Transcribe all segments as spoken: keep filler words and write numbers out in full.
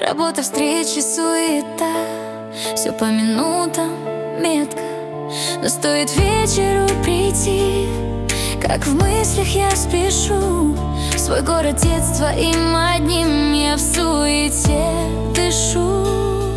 Работа, встречи, суета, все по минутам, метко. Но стоит вечеру прийти, как в мыслях я спешу в свой город детства, им одним я в суете дышу.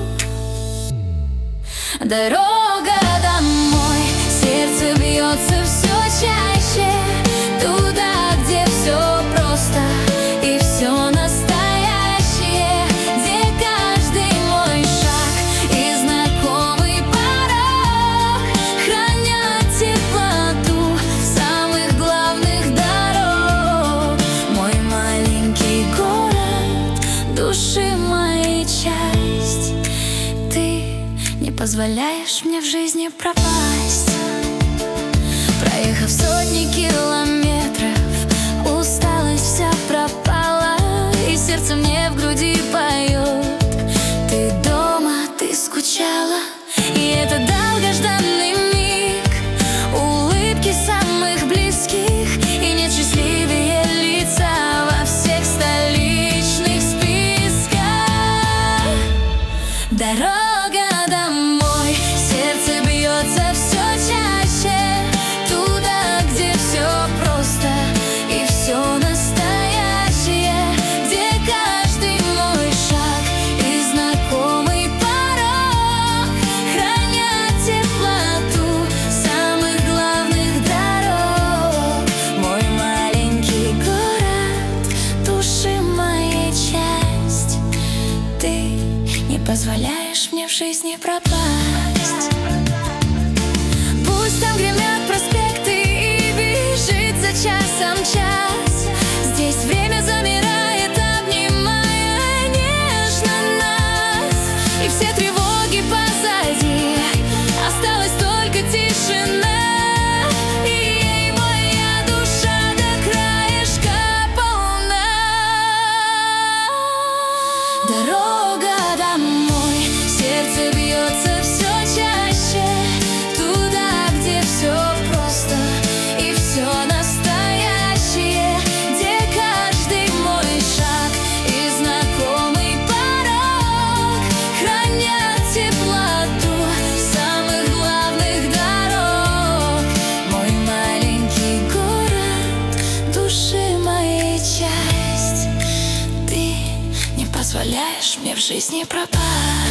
Дорога домой, сердце бьется все чаще, туда, где все просто и все настоящее, где каждый мой шаг и знакомый порог хранят теплоту самых главных дорог. Мой маленький город, души моей часть, ты не позволяешь мне в жизни пропасть. Проехав сотни километров, усталость вся пропала, и сердце мне в груди поет: ты дома, ты скучала. И это долгожданный миг, улыбки самых близких, и нет счастливее лица во всех столичных списках. Дорога домой, сердце бьется все чаще, туда, где все просто и все настоящее, где каждый мой шаг и знакомый порог хранят теплоту самых главных дорог. Мой маленький город, души моей часть, ты не позволяешь мне в жизни пропасть. Пусть там гремят проспекты и бежит за часом час, здесь время замирает, обнимая нежно нас. И все тревоги позади, осталась только тишина, и ей моя душа до краешка полна. Дорога домой, сердце бьется все чаще, туда, где все просто и все настоящее, где каждый мой шаг и знакомый порог хранят теплоту самых главных дорог. Мой маленький город, души моей часть, ты не позволяешь мне в жизни пропасть.